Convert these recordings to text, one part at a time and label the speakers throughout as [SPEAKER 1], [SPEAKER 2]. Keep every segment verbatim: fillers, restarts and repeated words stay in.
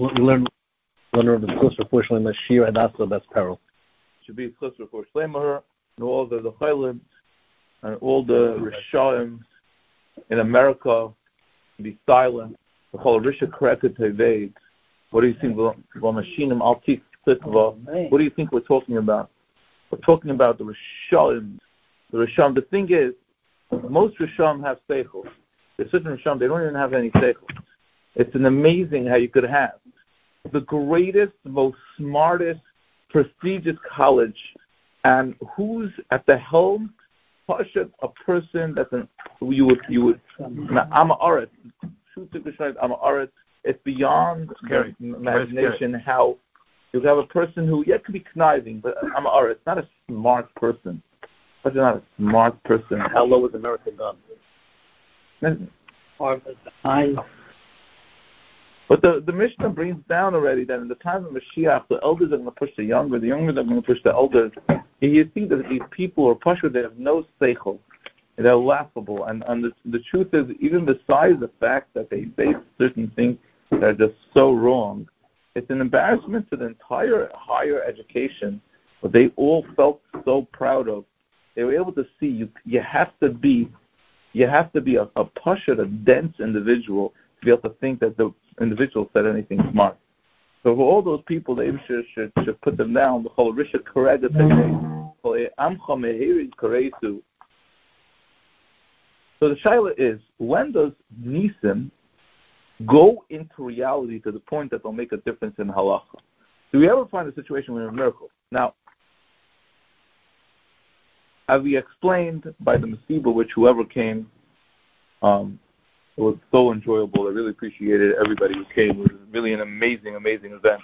[SPEAKER 1] we learn learn the schus for Shloim Shir Hadassah Best Peril.
[SPEAKER 2] Should be schus for Shloim and all the the Chaylim and all the Rishaim in America be silent. The whole Risha Koreket Teveid. What do you think? Ramashinim Altik Tikva. What do you think we're talking about? We're talking about the Rishaim. The Risham. The thing is, most Risham have seichel. There's certain Risham, they don't even have any seichel. It's an amazing how you could have the greatest, most smartest, prestigious college, and who's at the helm? Pashat, a person that's an you would you would I'm a aret. I'm a aret. It's beyond scary. Imagination how you have a person who yeah could be conniving, but I'm a aret. Not a smart person. But not a smart person.
[SPEAKER 1] How low is America done? I.
[SPEAKER 2] But the, the Mishnah brings down already that in the time of Mashiach, the elders are going to push the younger, the younger are going to push the elders. And you see that these people are Pashur, they have no seichel. They're laughable. And, and the, the truth is, even besides the fact that they say certain things that are just so wrong, it's an embarrassment to the entire higher education, what they all felt so proud of. They were able to see you. You have to be, you have to be a, a Pashur, a dense individual to be able to think that the individual said anything smart. So for all those people, they should, should, should put them down. The whole Risha Korega Teveid. So the shaila is, when does Nisim go into reality to the point that they'll make a difference in halacha? Do we ever find a situation where a miracle? Now, as we explained by the Masiba, which whoever came, um, it was so enjoyable. I really appreciated everybody who came. It was really an amazing, amazing event.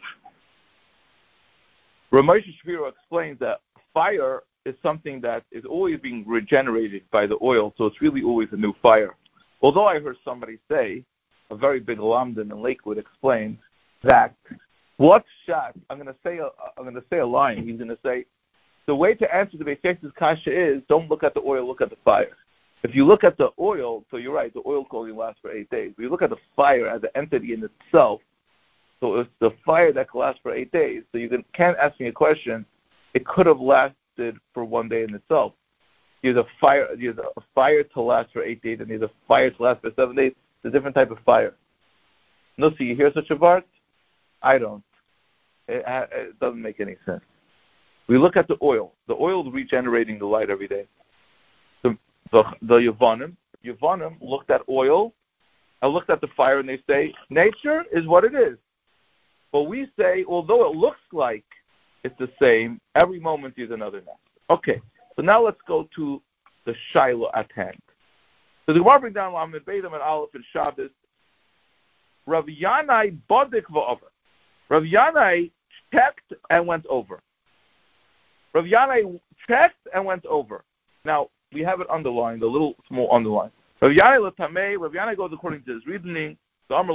[SPEAKER 2] Ramesh Shapiro explains that fire is something that is always being regenerated by the oil, so it's really always a new fire. Although I heard somebody say, a very big lamdan in Lakewood explained that what shot, I'm going to say a, I'm going to say a line. He's going to say, the way to answer the basic kasha is don't look at the oil, look at the fire. If you look at the oil, so you're right, the oil only lasts for eight days. If you look at the fire as an entity in itself, so it's the fire that can last for eight days. So you can, can't ask me a question. It could have lasted for one day in itself. There's a fire, there's a fire to last for eight days, and there's a fire to last for seven days. It's a different type of fire. No, so you hear such a vart? I don't. It, it doesn't make any sense. We look at the oil. The oil is regenerating the light every day. The the, the Yavanim, Yavanim looked at oil and looked at the fire, and they say, nature is what it is. But we say, although it looks like it's the same, every moment is another next. Okay, so now let's go to the Shiloh at hand. So the Gemara brings down Lamed Beidam and Aleph and Shabbos. Rav Yanai bodik v'over. Rav Yanai checked and went over. Rav Yanai checked and went over. Now, we have it underlined, a little small underline. Rav Yanai l'tamei, Rav Yanai goes according to his reasoning. Never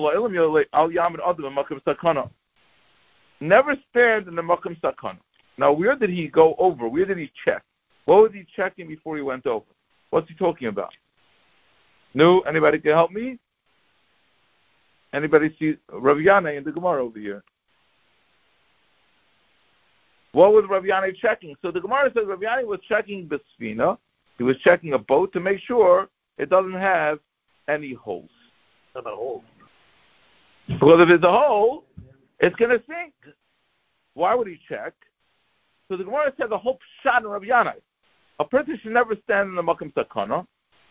[SPEAKER 2] stand in the makam sakana. Now, where did he go over? Where did he check? What was he checking before he went over? What's he talking about? No, anybody can help me? Anybody see Rav Yanai in the Gemara over here? What was Rav Yanai checking? So the Gemara says Rav Yanai was checking the Sfina. He was checking a boat to make sure it doesn't have any holes.
[SPEAKER 1] Not a hole.
[SPEAKER 2] Because if it's a hole, it's going to sink. Why would he check? So the Gemara said the whole shot of Rav Yanai. A person should never stand in the Makam Sakana.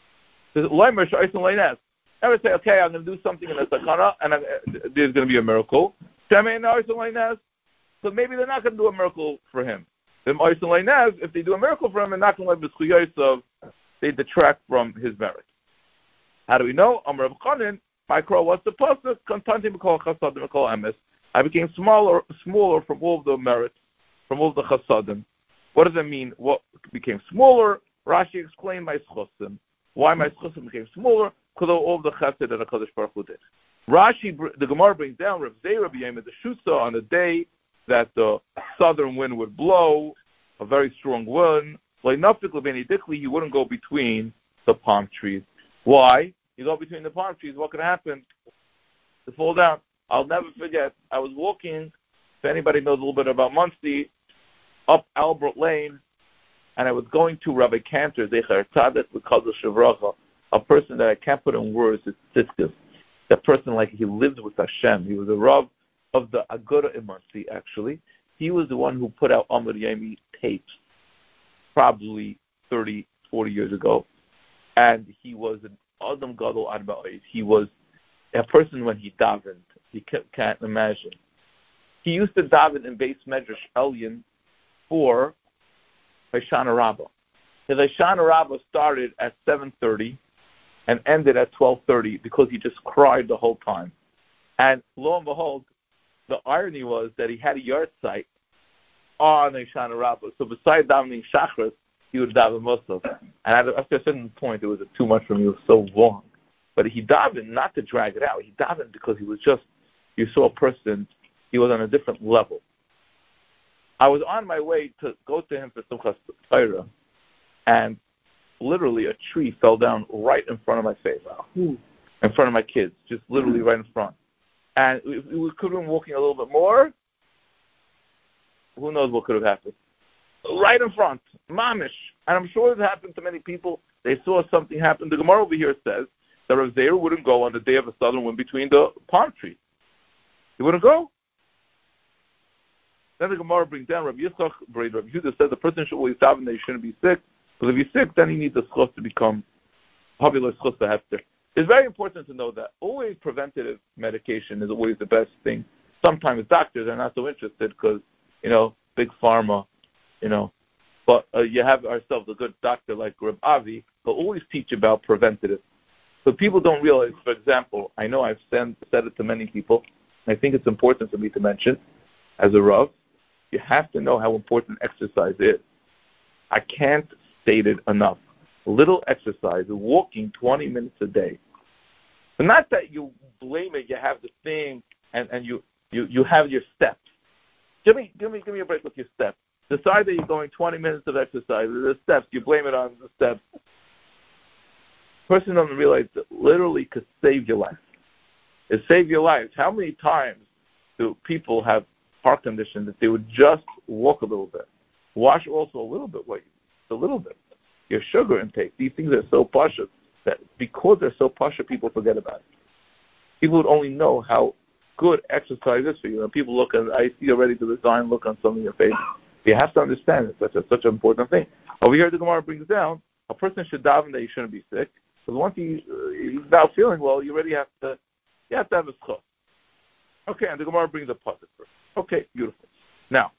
[SPEAKER 2] Never say, okay, I'm going to do something in the Sakana, and I'm, there's going to be a miracle. So maybe they're not going to do a miracle for him. If they do a miracle for him, they're not going to let the they detract from his merit. How do we know? Amar Rav Chanan, my crow, what's the pasuk? Kontantim kol chasadim kol emes. I became smaller, smaller from all of the merits, from all of the chasadim. What does that mean? What became smaller? Rashi explained my schusim. Why my schusim became smaller? Because of all of the chesed that HaKadosh Baruch Hu did. Rashi, the Gemara brings down Rav Zei Rabbi Yema the Shusa on the day that the southern wind would blow, a very strong wind. Like Nafik Leveni Dikli, he wouldn't go between the palm trees. Why? You go between the palm trees, what could happen? To fall down. I'll never forget. I was walking, if anybody knows a little bit about Muncie, up Albert Lane, and I was going to Rabbi Cantor, Zecher Tzaddik, because of Shavracha, a person that I can't put in words, it's Tzidkus. That person, like, he lived with Hashem. He was a Rav of the Aguda in Muncie, actually. He was the one who put out Amud Yemi tapes probably thirty, forty years ago. And he was an Adam Gadol Ad Ba'is. He was a person when he davened. You can't imagine. He used to daven in Beis Medrash Elyon for Hoshana Rabbah. His Hoshana Rabbah started at seven thirty and ended at twelve thirty because he just cried the whole time. And lo and behold, the irony was that he had a yard site on Hoshana Rabbah. So besides davening Shachris, he would daven Musaf. And after a certain point, it was too much for me. It was so long. But he davened not to drag it out. He davened because he was just, you saw a person, he was on a different level. I was on my way to go to him for Simchas Torah, and literally a tree fell down right in front of my face, in front of my kids, just literally right in front. And if we could have been walking a little bit more, who knows what could have happened. Right in front, mamish. And I'm sure it happened to many people. They saw something happen. The Gemara over here says that Rav Zeir wouldn't go on the day of a southern wind between the palm trees. He wouldn't go. Then the Gemara brings down Rabbi Yitzchak, Rabbi Yehuda says the person should always daven that he shouldn't be sick, because if he's sick, then he needs a schos to become popular schos to hefter. It's very important to know that always preventative medication is always the best thing. Sometimes doctors are not so interested because, you know, big pharma, you know, but uh, you have ourselves a good doctor like Reb Avi who always teach about preventative. So people don't realize, for example, I know I've said, said it to many people, and I think it's important for me to mention, as a Rav, you have to know how important exercise is. I can't state it enough. A little exercise, walking twenty minutes a day. But not that you blame it, you have the thing, and, and you, you, you have your steps. Give me, give me, give me a break with your steps. Decide that you're going twenty minutes of exercise. The steps, you blame it on the steps. Person doesn't realize that literally could save your life. It save your life. How many times do people have heart condition that they would just walk a little bit? Wash also a little bit, wait, a little bit. Your sugar intake. These things are so pasha that because they're so pasha, people forget about it. People would only know how good exercise is for you. And people look at, I see already the resign look on some of your faces. You have to understand it's such a such an important thing. Over here, the Gemara brings down a person should daven that he shouldn't be sick, because once he uh, he's now feeling well, you already have to you have to have a schos. Okay, and the Gemara brings a pasuk first. Okay, beautiful. Now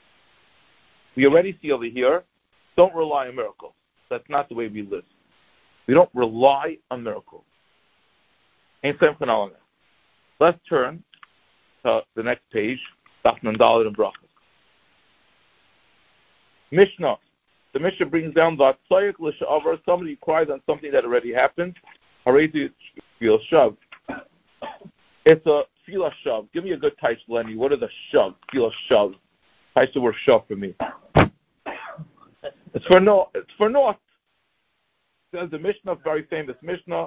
[SPEAKER 2] we already see over here, don't rely on miracles. That's not the way we live. We don't rely on miracles. Ain't same phenomenon. Let's turn to the next page, Daf Nandalid and Brachos. Mishnah. The Mishnah brings down that somebody cries on something that already happened. Harezi feel shav. It's a feel shav. Give me a good taish, Lenny. What is a shav? Feel shav. Taish the word shav for me. It's for no. It's for naught. Says the Mishnah, very famous Mishnah.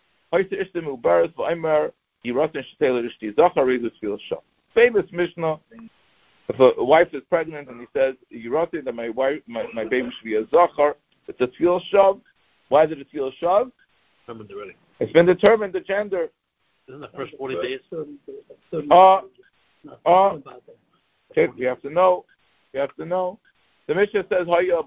[SPEAKER 2] Famous Mishnah. If a wife is pregnant and he says, "You wrote that my wife, my, my baby should be a zachar," it's a tefillah shav. Why is it a tefillah shav?
[SPEAKER 3] Determined already.
[SPEAKER 2] It's been determined the gender.
[SPEAKER 3] Isn't the first forty days?
[SPEAKER 2] Uh, uh, okay, you have to know. You have to know. The Mishnah says, "You're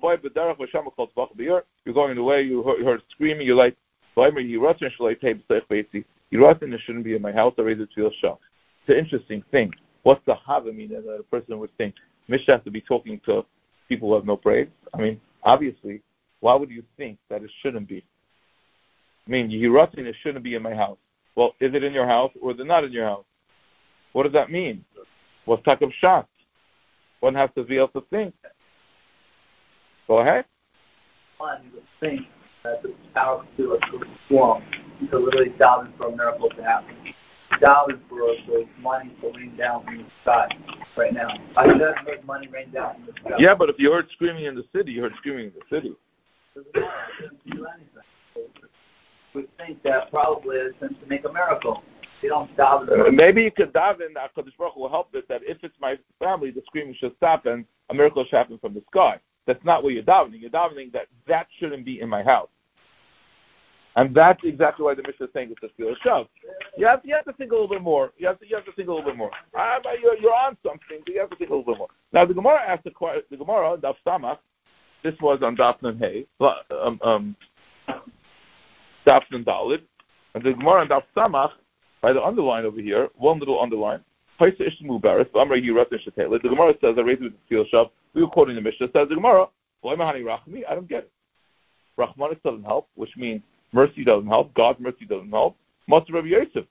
[SPEAKER 2] going away. You heard, you heard screaming. You're like, you wrote it shouldn't be in my house. I raise it tefillah shav." It's an interesting thing. What's the hava mean that a person would think? Mishnah has to be talking to people who have no braids. I mean, obviously, why would you think that it shouldn't be? I mean, Yehiratin, it shouldn't be in my house. Well, is it in your house or is it not in your house? What does that mean? What's type of shot? One has to be able to think. Go ahead.
[SPEAKER 4] One, you would think that the power to a strong to literally daven for a miracle to happen. Daven for the money to rain down from the sky right now. I haven't heard money rain down from the sky.
[SPEAKER 2] Yeah, but if you heard screaming in the city, you heard screaming in the city.
[SPEAKER 4] Doesn't matter. It doesn't do anything. We think that probably it's to make a miracle. They don't daven.
[SPEAKER 2] Uh, maybe you could daven that HaKadosh Baruch Hu will help it, that if it's my family, the screaming should stop and a miracle should happen from the sky. That's not what you're davening. You're davening that that shouldn't be in my house. And that's exactly why the Mishnah is saying it's a Tefillah Shav. You have, you have to think a little bit more. You have to, you have to think a little bit more. Uh, you're, you're on something, so you have to think a little bit more. Now, the Gemara asked the, the Gemara, Daf Samach, this was on Daf Nun Hey, um, um, Daf Nun Dalid, and the Gemara on Daf Samach, by the underline over here, one little underline, the Gemara says, I raised it with the Tefillah Shav. We were quoting the Mishnah, says the Gemara, I don't get it. Rachmanis doesn't help, which means mercy doesn't help. God's mercy doesn't help. Master Rabbi Yosef.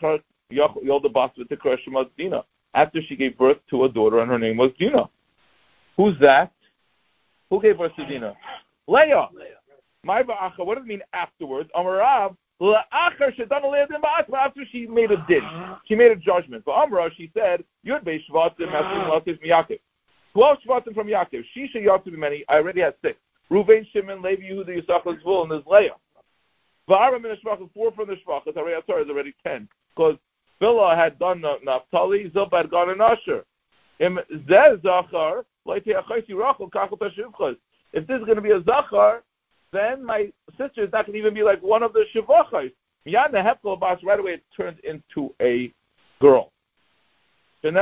[SPEAKER 2] After she gave birth to a daughter, and her name was Dina. Who's that? Who gave birth to Dina? Leah. My ba'acha. What does it mean afterwards? Amarav. After she made a din, she made a judgment. But Amra, she said, Yud Beis Shvatim Masim Yaakov. Twelve Shvatim from Yaakov. Shisha Yaakov many. I already had six. Reuven, Shimon, Levi, Yehuda, Yisachar, Zvul, and there's Leah. V'ara min hashvachas, four from the shvachas. Already, sorry, is already ten. Because Bilhah had done Naphtali, Zilpah had gone in Asher. If this is going to be a zachar, then my sister is not going to even be like one of the shivachas. Miyad nehepkol bas, right away it turned into a girl. So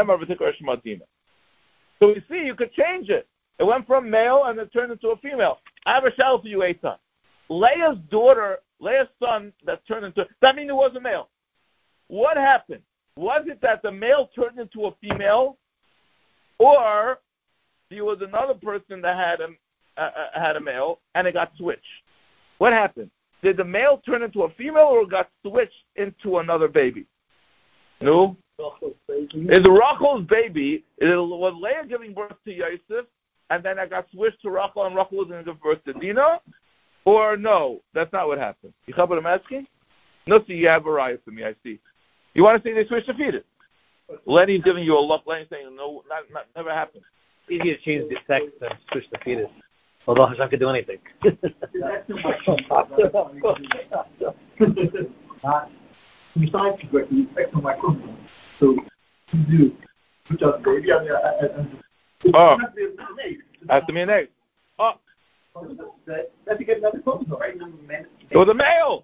[SPEAKER 2] we see you could change it. It went from male and it turned into a female. I have a shell for you, Eitan. Leah's daughter, Leah's son, that turned into, that means it was a male. What happened? Was it that the male turned into a female, or there was another person that had a, uh, had a male and it got switched? What happened? Did the male turn into a female or got switched into another baby? No. Is Rachel's baby, is it, was Leah giving birth to Yosef, and then I got switched to Rachel, and Rachel was going to give birth to Dina? Or no, that's not what happened. You know what I'm asking? No, see, you have a riot for me, I see. You want to say they switched the fetus? Lenny's giving you a look. Lenny's saying, no, not, not, never happened.
[SPEAKER 3] It's easier to change the text than switch the fetus. Although Hashem could do anything.
[SPEAKER 4] Besides, you expect on my chromosome. So, you do. Which are baby, I mean,
[SPEAKER 2] oh, has to be an egg. Oh.
[SPEAKER 4] That's to get another chromosome, right?
[SPEAKER 2] It was a male.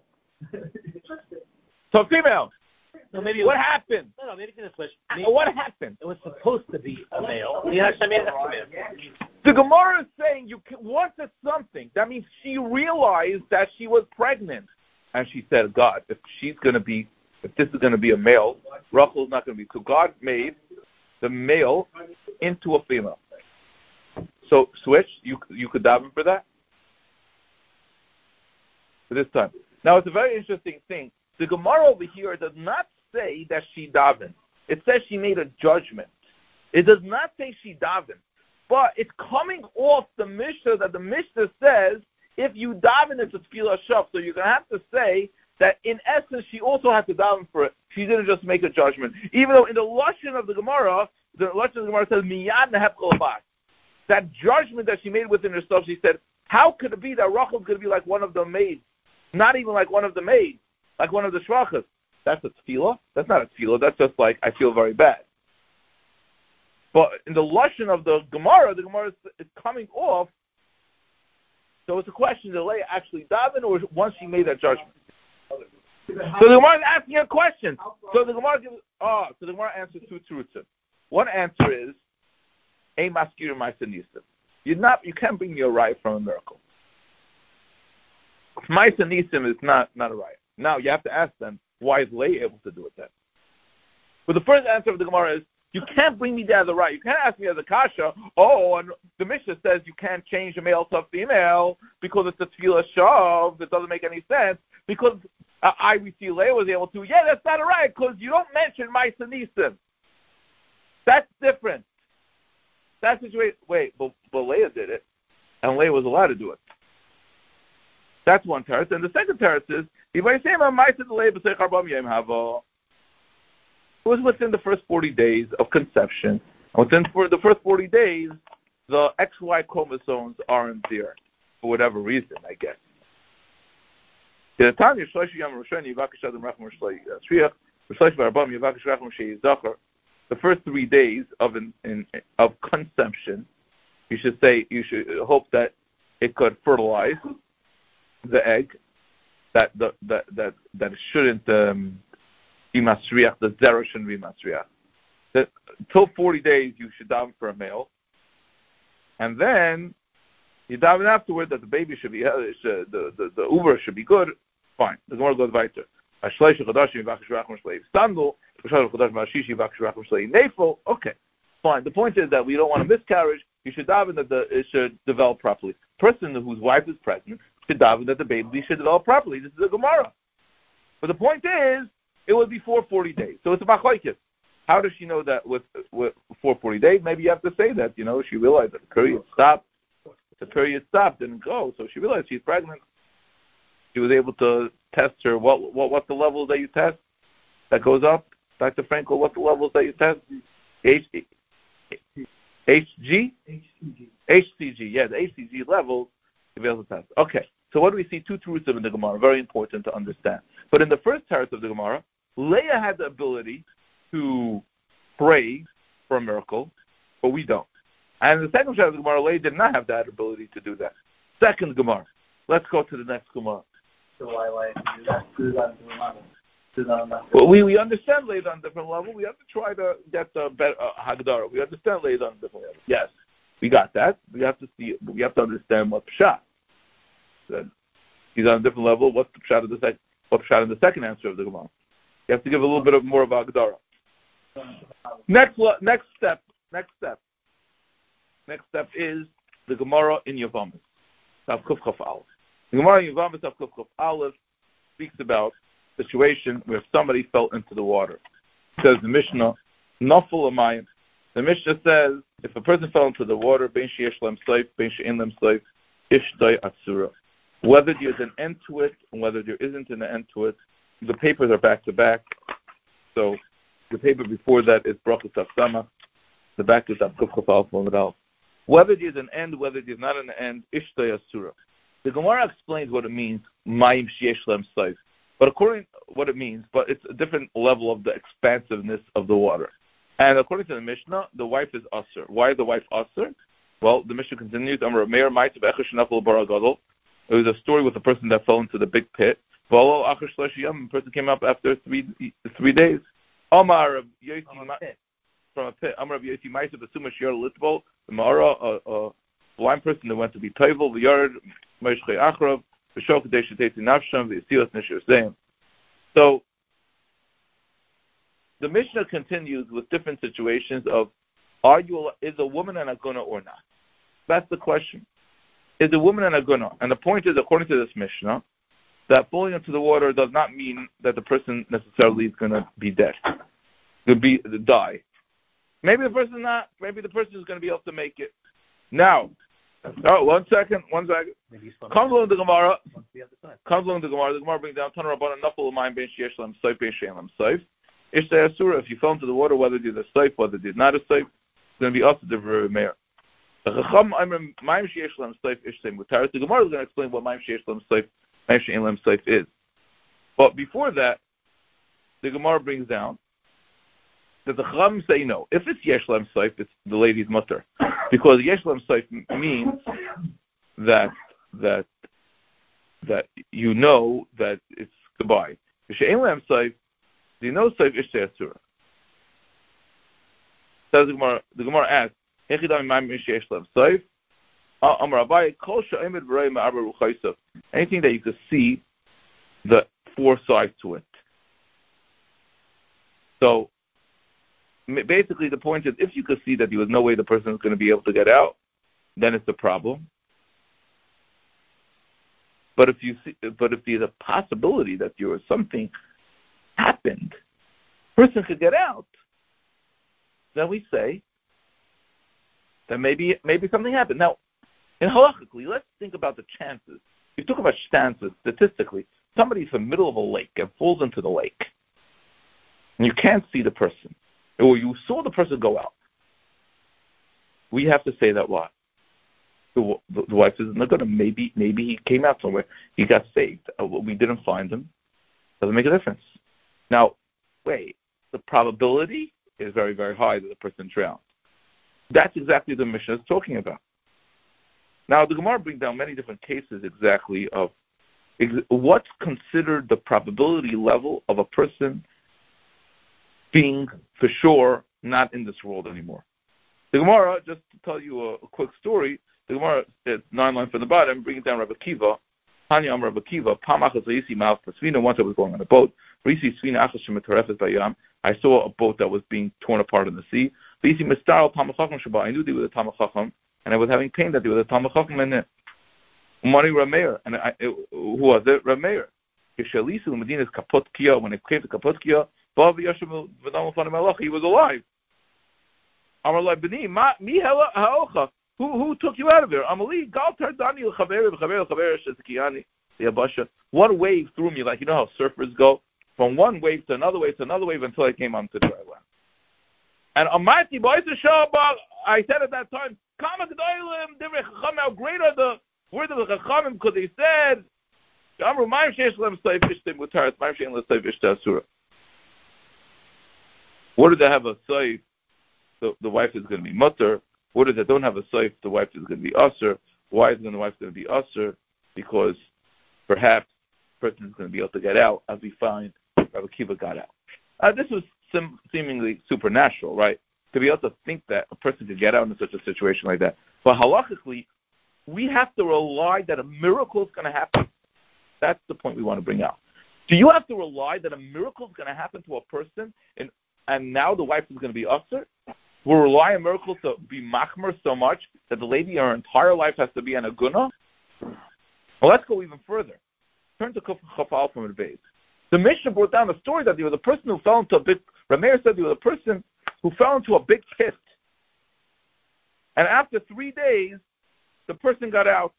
[SPEAKER 2] So female.
[SPEAKER 3] So maybe
[SPEAKER 2] what
[SPEAKER 3] was,
[SPEAKER 2] happened?
[SPEAKER 3] No, no, maybe it's going to switch.
[SPEAKER 2] Maybe, what happened?
[SPEAKER 3] It was supposed to be a male. Yeah, I mean,
[SPEAKER 2] the Gemara is saying you can, once it's something, that means she realized that she was pregnant. And she said, God, if she's going to be, if this is going to be a male, Rachel's not going to be. So God made the male into a female. So switch, you you could daven for that? For this time. Now it's a very interesting thing. The Gemara over here does not say that she davened. It says she made a judgment. It does not say she davened. But it's coming off the Mishnah that the Mishnah says if you daven it's a tefillah shav. So you're going to have to say that in essence she also had to daven for it. She didn't just make a judgment. Even though in the lashon of the Gemara, the lashon of the Gemara says miyad nehepkol bas. That judgment that she made within herself, she said, how could it be that Rachel is going to be like one of the maids? Not even like one of the maids, like one of the shvachas. That's a tefillah? That's not a tefillah. That's just like, I feel very bad. But in the lashon of the Gemara, the Gemara is, is coming off. So it's a question, did Leah actually daven, or once she made that judgment? So the Gemara is asking a question. So the Gemara gives, oh, so the Gemara answers two truths. One answer is, a maskir ma'aseh. You're not, you can't bring me a riot from a miracle. Ma'aseh nisim is not, not a riot. Now you have to ask them, why is Leah able to do it then? But the first answer of the Gemara is, you can't bring me down as a riot. You can't ask me as a kasha, oh, and the Mishnah says you can't change a male to a female because it's a tefillah shav. It doesn't make any sense. Because uh, I, we see Leah was able to. Yeah, that's not a riot because you don't mention ma'aseh nisim. That's different. That situation, wait, but, but Leah did it, and Leah was allowed to do it. That's one teretz. And the second teretz is, it was within the first forty days of conception. And within for the first forty days, the X Y chromosomes aren't there, for whatever reason, I guess. The first three days of in, in, of conception, you should say you should hope that it could fertilize the egg, that the, that that that it shouldn't um, be masriach. The zera shouldn't be masriach. That till forty days you should daven for a male, and then you daven afterward that the baby should be uh, should, the the the uber should be good. Fine. The Gemara goes weiter. Okay, fine. The point is that we don't want a miscarriage. You should daven that the, it should develop properly. Person whose wife is pregnant should daven that the baby should develop properly. This is a Gemara. But the point is, it was before forty days. So it's a machlokes. How does she know that with, with before forty days? Maybe you have to say that, you know, she realized that the period stopped. The period stopped, didn't go. So she realized she's pregnant. She was able to test her. What what what's the level that you test that goes up? Doctor Frankel, what's the levels that you test? H G? H G? H C G. Yeah, the H C G levels to be able to test. Okay, so what do we see? Two truths in the Gemara. Very important to understand. But in the first part of the Gemara, Leah had the ability to pray for a miracle, but we don't. And in the second part of the Gemara, Leah did not have that ability to do that. Second Gemara. Let's go to the next Gemara.
[SPEAKER 4] So why why do that? Do that do that.
[SPEAKER 2] Well, we, we understand Leah on a different level. We have to try to get the better uh, Hagdara. We understand Leah on a different level. Yes, we got that. We have to see. We have to understand what pshat. That he's on a different level. What's the pshat of the second? What pshat in the second answer of the Gemara? You have to give a little bit of more of Hagdara. Next, next step. Next step. Next step is the Gemara in Yavamis. Tav Kuf Chaf Aleph. The Gemara in Yavamis Tav Kuf Chaf Aleph speaks about a situation where somebody fell into the water. It says the Mishnah, Naful Amayim. The Mishnah says if a person fell into the water, Ben Sheyesh Lem Seif, Ben She'en Lem Seif, Ishtay Atzura. Whether there's an end to it and whether there isn't an end to it, the papers are back to back. So the paper before that is Brachos Tafsama. The back is Tav Kuf Chaf Aleph. Whether there's an end, whether there's not an end, Ishtay Asura. The Gemara explains what it means, Mayim Sheyesh Lem Seif. But according to what it means, but it's a different level of the expansiveness of the water. And according to the Mishnah, the wife is Asur. Why is the wife Asur? Well, the Mishnah continues, Amar Meir Ma'itav Echesh Nafal Baragadol. It was a story with a person that fell into the big pit. V'alo Acher Shlosh Yom, the person came up after three three days. Amar Yosi from a pit. Amar Yosi Ma'itav Asuma Shir Litbol. The Ma'ara, a, a blind person that went to be Toivel, V'yard Moshchei Achrav. So the Mishnah continues with different situations of are you is a woman an aguna or not? That's the question. Is a woman an aguna? And the point is, according to this Mishnah, that falling into the water does not mean that the person necessarily is going to be dead, to be to die. Maybe the person not. Maybe the person is going to be able to make it. Now. Oh, one second, one second. Comes along the Gemara. Comes along the Gemara. The Gemara brings down Tana Rabbanan Nafal L'Mayim Ben Sheyesh Lem Seif Ben She'en Lem Seif. Ishtay Asura. If you fell into the water, whether there's a seif, whether there's not a seif, it's going to be also the very mayor. The Chacham Ayim Mayim Sheyesh Lem Seif Ishtay Mutar. The Gemara is going to explain what Mayim Sheyesh Lem Seif, Mayim She'en Lem Seif is. But before that, the Gemara brings down that the Chacham say no. If it's Yesh Lem Seif, it's the lady's mutter. Because Yesh Lem Seif means that that that you know that it's goodbye. She'en Lem Seif, you know Seif Ishtay Asura. Says the Gemara. The Gemara asks, "Hechidam Ma'im Sheyesh Lem Seif." Amar Abaye, Kol She'emed V'Rei Ma'aber Ruchaysav. Anything that you could see the four sides to it. So. Basically, the point is, if you could see that there was no way the person is going to be able to get out, then it's a problem. But if you see, but if there's a possibility that there was something happened, person could get out, then we say that maybe maybe something happened. Now, in halachically, let's think about the chances. You talk about chances statistically. Somebody's in the middle of a lake and falls into the lake, and you can't see the person. Or you saw the person go out. We have to say that what? The, the, the wife is not going to, maybe maybe he came out somewhere. He got saved. Uh, we didn't find him. Doesn't make a difference. Now, wait, the probability is very, very high that the person drowned. That's exactly what the Mishnah is talking about. Now, the Gemara brings down many different cases exactly of ex- what's considered the probability level of a person being, for sure, not in this world anymore. The Gemara, just to tell you a, a quick story, the Gemara, it's nine lines from the bottom, bringing down Rabbi Kiva, Tanya Amar Rabbi Kiva, Pamachas Ayisi Ma'af Pasvina, once I was going on a boat, Risi Svina Achas Shemetarefes Bayam, I saw a boat that was being torn apart in the sea, Risi Mistar Tamachacham Shaba, I knew they were the Tamachacham, and I was having pain that they were the Tamachacham in it. Umari Rameir, and I, it, who was it? Rameir. Kishalisu Medina's Kapot Kia, when it came to Kapot Kia, Bav Yashim V'dam Ufanam Malach, he was alive. Amar Lai B'ni, Mi Ha'ocha, Who who took you out of there? Amali Gal Tardani L'Chaber L'Chaber L'Chaber Shezkiani Yabasha. One wave threw me, like you know how surfers go from one wave to another wave to another wave until I came onto dry land. And Amati Boys Shabbat, I said at that time, Kama G'daylim Divrei Chacham. How great are the words of the Chachamim? Because they said, Amru Ma'im Sheish Lem Seif Ishtim Mutaras Ma'im Shein LeSeif Ishta Asura. What did they have a seif? The the wife is going to be mutter. What if they don't have a seif? The wife is going to be usher. Why is the wife going to be usher? Because perhaps the person is going to be able to get out, as we find Rabbi Kiva got out. Uh, this was sim- seemingly supernatural, right? To be able to think that a person could get out in such a situation like that. But halachically, we have to rely that a miracle is going to happen. That's the point we want to bring out. Do you have to rely that a miracle is going to happen to a person, and and now the wife is going to be usher? We'll rely on miracles to be machmer so much that the lady her entire life has to be an aguna? Well, let's go even further. Turn to Chafal from the base. The Mishnah brought down a story that there was a person who fell into a big, Rameir said there was a person who fell into a big pit. And after three days, the person got out.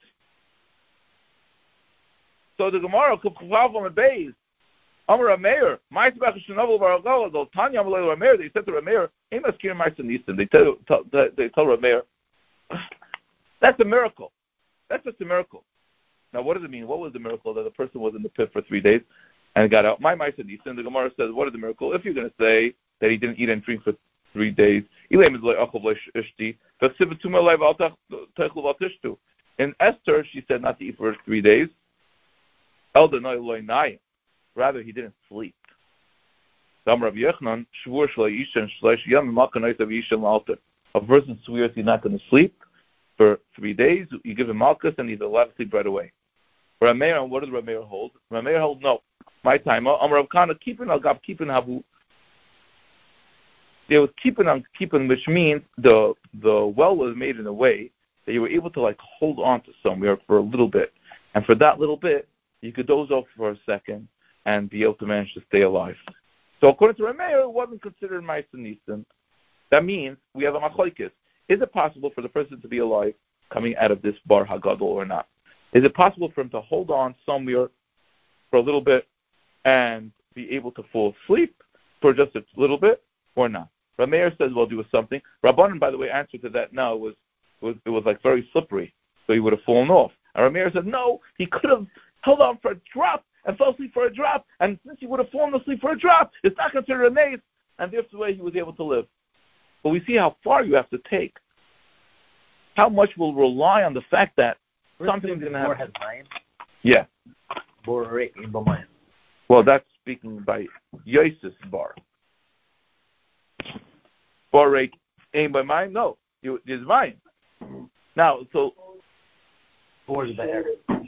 [SPEAKER 2] So the Gemara, Chafal from the base, Amar Rameir, Ma'aseh Shenovel Baragal, the Tanya Amar Rameir, they said to Rameir, they tell, tell, they tell Rameir, that's a miracle. That's just a miracle. Now, what does it mean? What was the miracle? That the person was in the pit for three days and got out. My Ma'aseh Nisan, the Gemara says, what is the miracle? If you're going to say that he didn't eat and drink for three days, in Esther, she said not to eat for three days. Rather, he didn't sleep. A person swears he's not going to sleep for three days. You give him malchus and he's allowed to sleep right away. Rameir, what does Rameir hold? Rameir hold no. My time. Amar Kana keeping al gab keeping habu. They was keeping on keeping, which means the the well was made in a way that you were able to like hold on to somewhere for a little bit, and for that little bit, you could doze off for a second and be able to manage to stay alive. So according to Rameir, it wasn't considered Ma'aseh Nisan. That means we have a machlokes. Is it possible for the person to be alive coming out of this bar hagadol or not? Is it possible for him to hold on somewhere for a little bit and be able to fall asleep for just a little bit or not? Rameir says, well, do something. Rabbanan, by the way, answered to that no, it was, it was, it was like very slippery, so he would have fallen off. And Rameir said, no, he could have held on for a drop and fell asleep for a drop, and since he would have fallen asleep for a drop, it's not considered a nace, and that's the way he was able to live. But we see how far you have to take. How much will rely on the fact that something's going to happen. Yeah. Well, that's speaking by Yosef's bar. Borek ain't by mine? No. It's mine. Now, so...
[SPEAKER 3] Bor's there.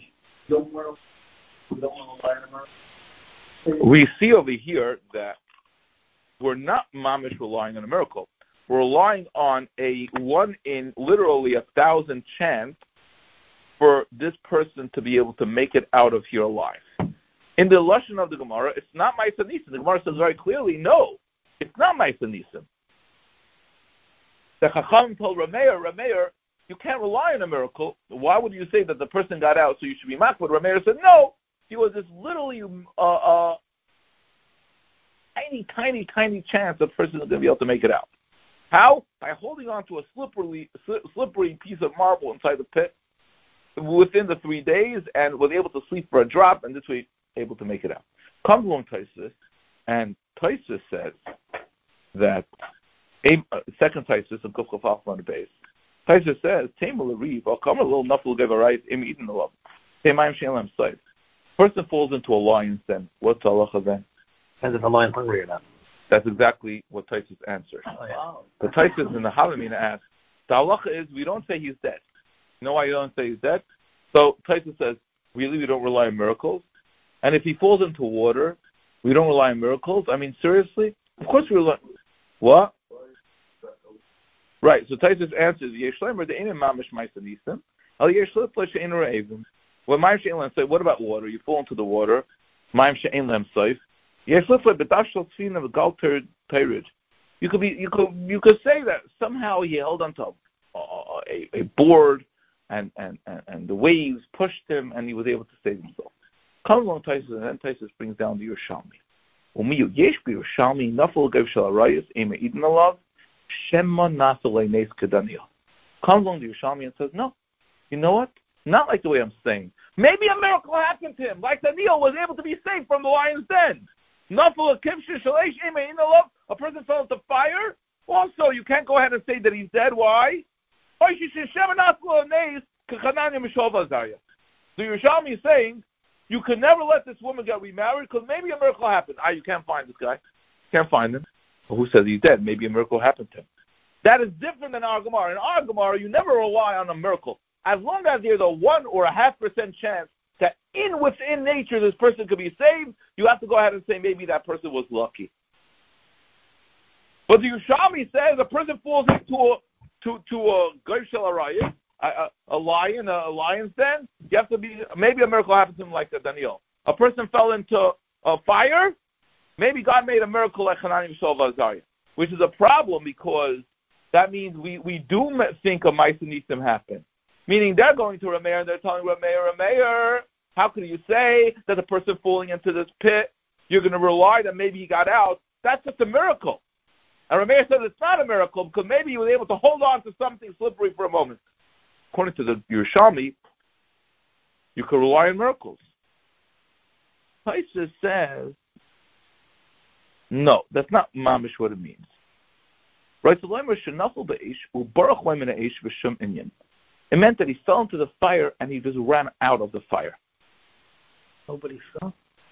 [SPEAKER 2] We see over here that we're not mamish relying on a miracle. We're relying on a one in literally a thousand chance for this person to be able to make it out of here alive. In the lashon of the Gemara, it's not Ma'aseh Nisan. The Gemara says very clearly, no, it's not Ma'aseh Nisan. The Chacham told Rameir, Rameir, you can't rely on a miracle. Why would you say that the person got out, so you should be makbid? Rameir said, no. He was this literally uh, uh, tiny, tiny, tiny chance the person is going to be able to make it out. How? By holding on to a slippery, slippery piece of marble inside the pit within the three days and was able to sleep for a drop, and this way able to make it out. Come along, Taisus. And Taisus says that, uh, second Taisus, and Kuf Kuf on the base, Taisus says, Taimul Ariv, or come a little Nuffel give a right, Im Eden the love. Taimayim Shalem Saif. Person falls into a lion's den. What's Allah then?
[SPEAKER 3] Depends if the lion's hungry or not.
[SPEAKER 2] That's exactly what Taisus answers.
[SPEAKER 3] Oh, yeah.
[SPEAKER 2] The Taisus in the Halamina asks, the halacha is we don't say he's dead. You know why you don't say he's dead? So Taisus says, really, we don't rely on miracles? And if he falls into water, we don't rely on miracles? I mean, seriously? Of course we rely. What? Right, so Taisus answers, Yeshleimer, the Einim Mamish Maisanisim, Al Yeshlip She'en Re'evim. When Maim She'en Lem say, what about water? You fall into the water. Maim She'en Lem Saif. Yeshlip B'dashal Tzvina V'gal Teirid. You could be, you could, you could say that somehow he held onto a, a, a board, and, and, and, and the waves pushed him, and he was able to save himself. Comes along Taisus, and then Taisus brings down the Yerushalmi. Umiyu yesh b'Yerushalmi nafel gav shel harayos ema eden alav shema nasalei nes kedaniel. Comes along the Yerushalmi and says, no, you know what? Not like the way I'm saying. Maybe a miracle happened to him, like Daniel was able to be saved from the lion's den. Nafel akivshe shalesh ema eden alav. A person fell into fire. Also, you can't go ahead and say that he's dead. Why? The Yerushalmi is saying, you can never let this woman get remarried because maybe a miracle happened. Ah, you can't find this guy. Can't find him. Well, who says he's dead? Maybe a miracle happened to him. That is different than our Gemara. In our Gemara, you never rely on a miracle. As long as there's a one or a half percent chance that in within nature this person could be saved, you have to go ahead and say maybe that person was lucky. But the Yerushalmi says a person falls into a to to a Goy Shel Harayos, a, a lion, a, a lion's den. You have to be maybe a miracle happened to him like Daniel. A person fell into a fire. Maybe God made a miracle like Hanani Mishal Azariah, which is a problem because that means we, we do think a Ma'aseh Nisim happened. Meaning they're going to Rameir and they're telling Rameir, Rameir, how can you say that the person falling into this pit, you're going to rely that maybe he got out? That's just a miracle. And Rameir says it's not a miracle because maybe he was able to hold on to something slippery for a moment. According to the Yerushalmi, you can rely on miracles. Taisus says, no, that's not mamish what it means. Right? It meant that he fell into the fire and he just ran out of the fire.
[SPEAKER 3] Nobody fell.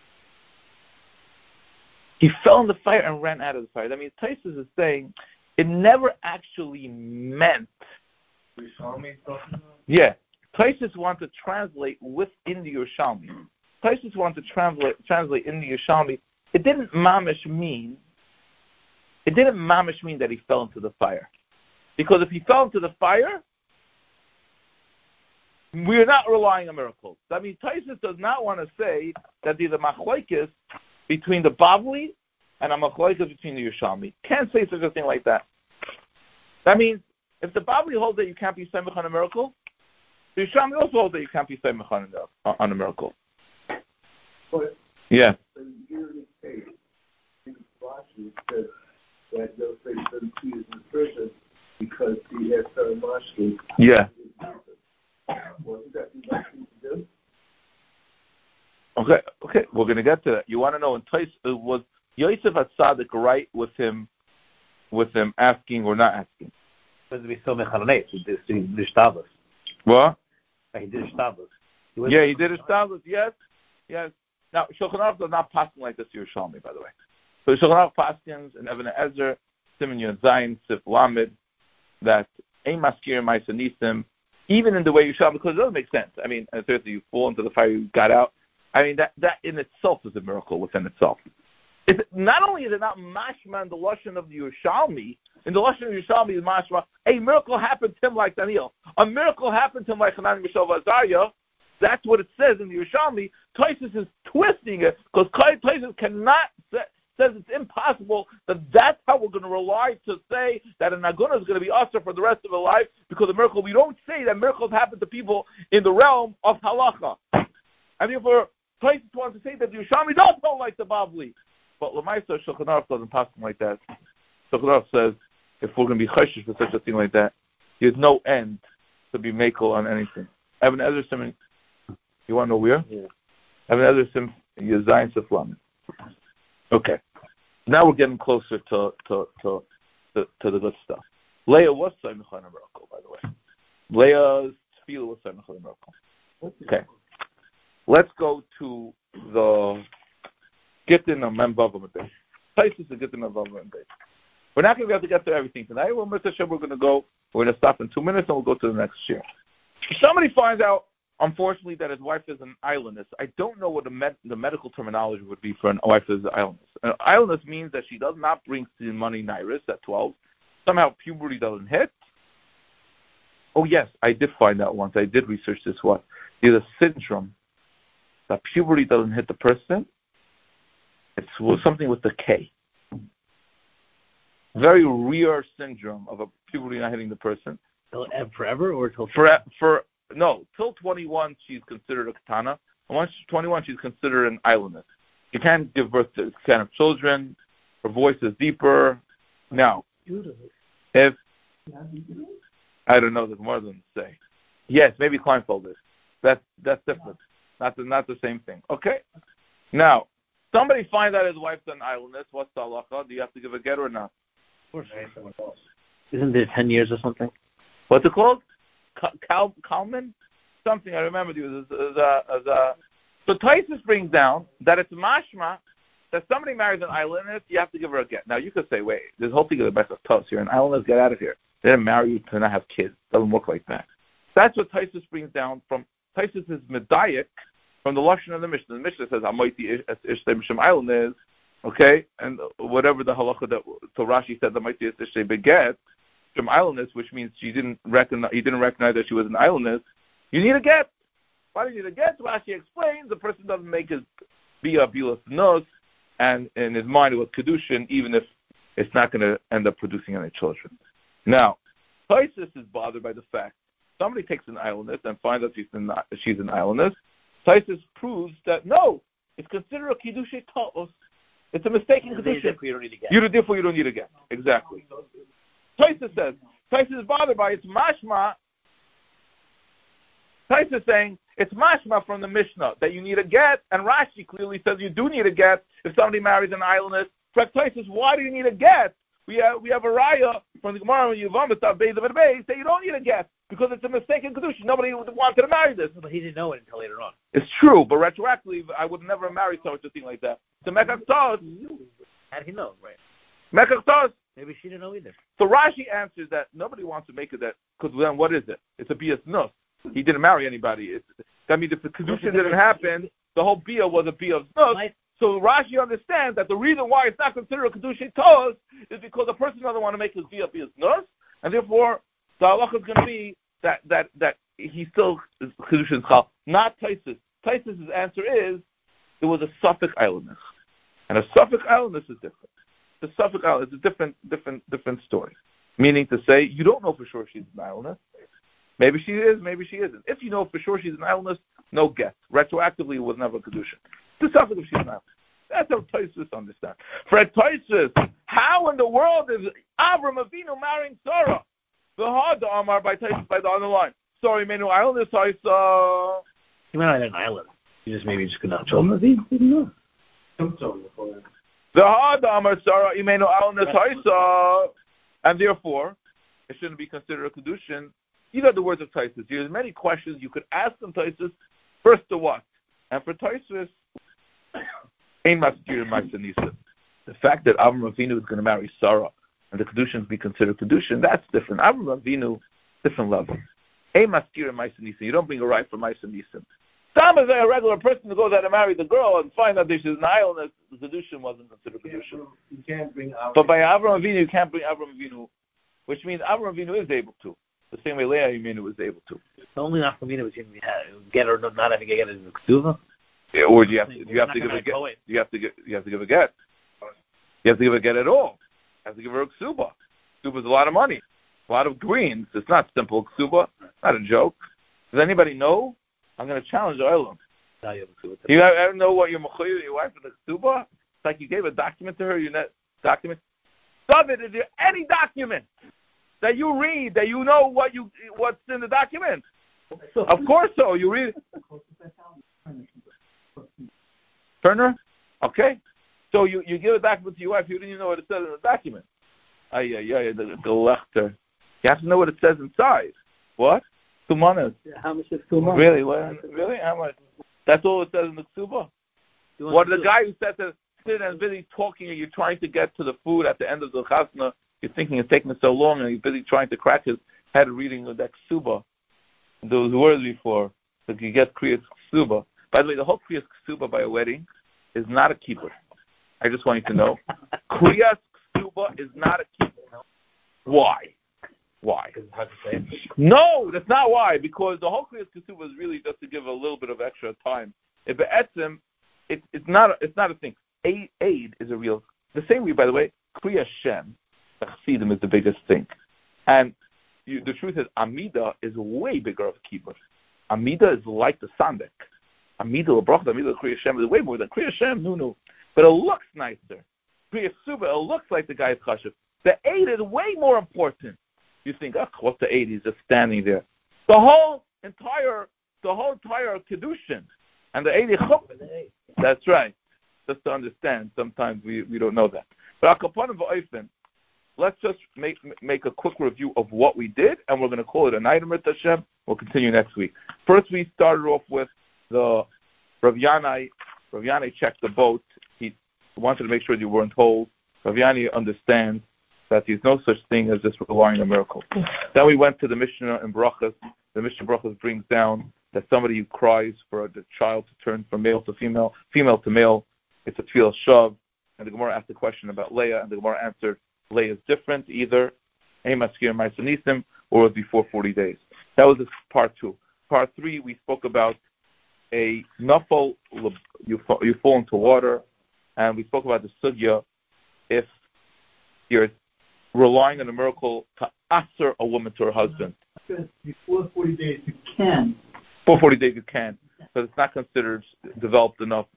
[SPEAKER 2] He fell in the fire and ran out of the fire. That means Taisus is saying it never actually meant. Yeah. Taisus wanted to translate within the Yerushalmi. Taisus wanted to translate translate in the Yerushalmi. It didn't mamish mean. It didn't mamish mean that he fell into the fire, because if he fell into the fire, we're not relying on miracles. That means Taisus does not want to say that there's a machlokes between the Bavli and a machlokes between the Yerushalmi. Can't say such a thing like that. That means if the Bavli holds that you can't be semich on a miracle, the Yerushalmi also holds that you can't be semich on a, on a miracle.
[SPEAKER 5] But
[SPEAKER 2] yeah.
[SPEAKER 5] in the case, in Rashi, it says that they'll say certain he is in prison because he has certain mashke.
[SPEAKER 2] Yeah.
[SPEAKER 5] Wasn't that the right thing to do?
[SPEAKER 2] Okay, okay, we're going to get to that. You want to know, in Tais, uh, was Yosef HaTzadik right with him, with him asking or not asking?
[SPEAKER 3] Supposed to be so mechanate. He did shtabus.
[SPEAKER 2] What?
[SPEAKER 3] He did shtabus.
[SPEAKER 2] Yeah, he did a shtabus. Yes, yes. Now Shulchan Aruch does not pass like this Yerushalmi, by the way. So Shulchan Aruch paskins and Even Ezer, Siman Yud Zayin, Sif Lamed, that ein maskir ma'aseh nisim, even in the way Yerushalmi, because it doesn't make sense. I mean, seriously, you fall into the fire, you got out. I mean, that, that in itself is a miracle within itself. It's, not only is it not mashma in the lashon of the Yerushalmi, in the lashon of the Yerushalmi is mashma, a miracle happened to him like Daniel. A miracle happened to him like Hanani Mishael Azariah. That's what it says in the Yerushalmi. Taisus is twisting it because Taisus cannot say, says it's impossible that that's how we're going to rely to say that an aguna is going to be usher for the rest of her life because of miracle. We don't say that miracles happen to people in the realm of halacha. And therefore, Taisus wants to say that the Yerushalmi don't hold like the Bavli. But Lamaisa Shulchan Aruch doesn't pass them like that. Shulchan Aruch says if we're going to be choshesh for such a thing like that, there's no end to be makel on anything. Even Ezer Siman, you want to know where?
[SPEAKER 3] Yeah.
[SPEAKER 2] Even Ezer Siman Yazayin Siflam. Okay. Now we're getting closer to to to, to, to the good stuff. Leah was Saimach on a miracle, by the way. Leah's tefillah was Saimach on a miracle. Okay. Let's go to the Gittin of Mem Vav Amud Beis. Places the Gittin of Mem Vav Amud Beis. We're not going to be able to get to everything tonight. Well, Mister Hashem, we're going to go. We're going to stop in two minutes and we'll go to the next year. If somebody finds out, unfortunately, that his wife is an islandess, I don't know what the, med- the medical terminology would be for an wife is an islandess. An islandess means that she does not bring in money Nairis at twelve. Somehow puberty doesn't hit. Oh, yes, I did find out once. I did research this one. There's a syndrome that puberty doesn't hit the person. It's something with the K. Very rare syndrome of a puberty not hitting the person.
[SPEAKER 3] Till forever or till
[SPEAKER 2] for for no till twenty-one she's considered a katana, and once she's twenty-one she's considered an islandess. She can't give birth to kind of children. Her voice is deeper. Now, if I don't know, there's more than say. Yes, maybe Kleinfeld is. That's that's different. Not the not the same thing. Okay. Now, somebody finds out his wife's an islandess. What's the halacha? Do you have to give a get or not?
[SPEAKER 3] Of course. Isn't there ten years or something?
[SPEAKER 2] What's it called? Cal Kalman? Something I remember you as, as, a, as a. So Taisus brings down that it's mashma that somebody marries an islandess, you have to give her a get. Now you could say, wait, this whole thing is a mess of toast here. An islandess, get out of here. They didn't marry you to not have kids. Doesn't look like that. That's what Taisus brings down from Taisus is medayik from the lashon of the Mishnah. The Mishnah says Amaiti Ishtei Mishum islandess, okay, and whatever the halacha that so Rashi said the Amaiti Ishtei beget. From islandess, which means she didn't recognize, he didn't recognize that she was an islandess. You need a get. Why do you need a get? Rashi explains the person doesn't make his bia bilas nos, and in his mind it was kedushin, even if it's not going to end up producing any children. Now, Taisus is bothered by the fact somebody takes an islandess and finds out she's an, she's an islandess. Taisus proves that no, it's considered a kiddushay ta'os. It's a mistaken kedushin.
[SPEAKER 3] You don't need a get.
[SPEAKER 2] You therefore you don't need a get. Exactly. Taisus says, Taisus is bothered by it's mashma. Taisus is saying it's mashma from the Mishnah that you need a get, and Rashi clearly says you do need a get if somebody marries an islandess. For Taisus, why do you need a get? We have we have a raya from the Gemara when you vomit up Beis of Beis say you don't need a get because it's a mistaken kedusha. Nobody wanted to marry this.
[SPEAKER 3] But he didn't know it until later on.
[SPEAKER 2] It's true, but retroactively, I would never marry such a thing like that. So Mekach Tos.
[SPEAKER 3] How did he know? Right.
[SPEAKER 2] Mekach Tos.
[SPEAKER 3] Maybe she didn't know either.
[SPEAKER 2] So Rashi answers that nobody wants to make it that, because then what is it? It's a bias nus. He didn't marry anybody. It's, I mean, if the kedusha didn't happen, the whole bia was a bia of nus. So Rashi understands that the reason why it's not considered a kedusha tos is because the person doesn't want to make his bia bias nus, and therefore the halacha is going to be that that that he still is kedusha chal. Not Taisus. Taisus' answer is it was a Suffolk islandess, and a Suffolk islandess is different. The Suffolk Island is a different, different, different story. Meaning to say, you don't know for sure she's an islandess. Maybe she is, maybe she isn't. If you know for sure she's an islandess, no get. Retroactively, it was never a kedusha. The Suffolk if she's an islandess. That's how Taisus understands. For Taisus, how in the world is Avram Avinu marrying Sarah? The hard to Amar by Taisus by the underline. Sorry, Menu Islandess, I saw.
[SPEAKER 3] He went on an island. He just maybe just could not show him. He didn't know.
[SPEAKER 2] The hard Amar Sarah Imenu Alnes Haisa, and therefore it shouldn't be considered a kedushin. These are the words of Taisus. There's many questions you could ask them, Taisus. First to what? And for Taisus, Ein Maskir Ma'asanisa. The fact that Avram Avinu is going to marry Sarah and the kedushin be considered kedushin, that's different. Avram Avinu, different level. Ein Maskir Ma'asanisa. You don't bring a right for Ma'asanisa. Some is a regular person who goes out and marry the girl and find out that she's an island, the kedushin wasn't considered kedushin.
[SPEAKER 5] You can't bring Avram.
[SPEAKER 2] But by Avram Avinu, you can't bring Avram Avinu, which means Avram Avinu is able to. The same way Leah Avinu was able to.
[SPEAKER 3] The only Avram Avinu was get or not having a get is the ksuva.
[SPEAKER 2] Yeah, or do you have to, do you have to give a get? You have to give. You have to give a get. You have to give a get at all. You have to give her a ksuba. Ksuba is a lot of money, a lot of greens. It's not simple ksuba. Not a joke. Does anybody know? I'm going to challenge the Olam. You ever know what your mechuyev, your wife, with the ksuba? It's like you gave a document to her. You net document. David, is there any document that you read that you know what you what's in the document? Of course, so you read. Turner, okay. So you, you give a document to your wife, you didn't even know what it says in the document. Ay, ay, ay, the, the lechter. You have to know what it says inside. What? Two months.
[SPEAKER 3] How much is two months?
[SPEAKER 2] Really? What, really? How much? That's all it says in the ksuba? What the guy who said to sit and busy talking and you're trying to get to the food at the end of the chasna, you're thinking it's taking so long and you're busy trying to crack his head reading that ksuba. Those words before, that you get kriyas ksuba. By the way, the whole kriyas ksuba by a wedding is not a keeper. I just want you to know. Kriyas ksuba is not a keeper. Why? Why? No, that's not why. Because the whole kriyas ksuba is really just to give a little bit of extra time. If etzim, it, it's not. A, it's not a thing. Aid, aid is a real. The same way, by the way, kriyas shem, the chassidim is the biggest thing, and you, the truth is, amida is way bigger of a keeper. Amida is like the sandek. Amida lebrach, Amida kriyas shem is way more than kriyas shem. No, no, but it looks nicer. Kriyas suba, it looks like the guy's chashuv. The aid is way more important. You think, oh, what's the aid? He's just standing there. The whole entire, the whole entire kedushin, and the aid is chup. That's right. Just to understand, sometimes we, we don't know that. But akapan v'oifen, let's just make make a quick review of what we did, and we're going to call it a night of Hashem. We'll continue next week. First, we started off with the Rav Yanai. Rav Yanai checked the boat. He wanted to make sure you weren't told. Rav Yanai understands that there's no such thing as just relying on miracles. Then we went to the Mishnah in Brachas. The Mishnah Brachas brings down that somebody who cries for the child to turn from male to female, female to male, it's a tefillah shav. And the Gemara asked a question about Leah, and the Gemara answered, Leah is different, either Emaskir Maisanisim or before forty days. That was part two. Part three, we spoke about a nafal, you fall, you fall into water, and we spoke about the sugya, if you're relying on a miracle to answer a woman to her husband.
[SPEAKER 4] Before forty days, you can.
[SPEAKER 2] Before forty days, you can, because it's not considered developed enough.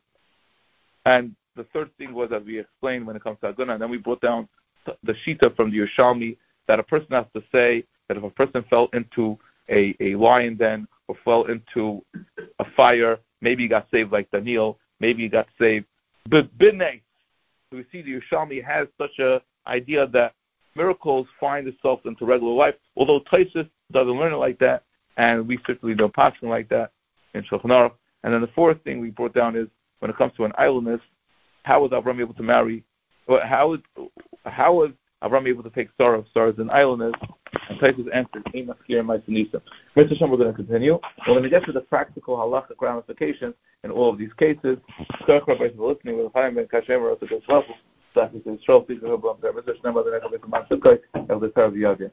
[SPEAKER 2] And the third thing was, as we explained when it comes to Aguna, and then we brought down the Shita from the Yerushalmi, that a person has to say that if a person fell into a, a lion den or fell into a fire, maybe he got saved like Daniel, maybe he got saved. But b'nei, we see the Yerushalmi has such a idea that miracles find itself into regular life, although Taisus doesn't learn it like that, and we certainly don't pass it like that in Shulchan Aruch. And then the fourth thing we brought down is, when it comes to an islandess, how was Avram able to marry? How was how was Avram able to take Sarah? Sarah is an islandess, and Taisus answered, "Ein maskir ma'asanisa." Mister Hashem, we're going to continue. We're going to get to the practical halachic ramifications in all of these cases. Thank you for listening. With Chaim ben Kashem, we're at this level. Thank you for Israel. Please remember, Mister Hashem, we're going to come back to my